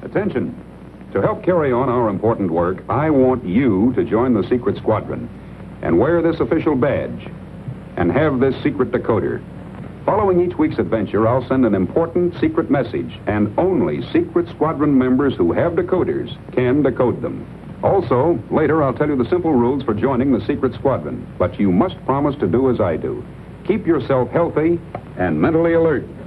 Attention. To help carry on our important work, I want you to join the Secret Squadron and wear this official badge and have this secret decoder. Following each week's adventure, I'll send an important secret message, and only Secret Squadron members who have decoders can decode them. Also, later I'll tell you the simple rules for joining the Secret Squadron, but you must promise to do as I do. Keep yourself healthy and mentally alert.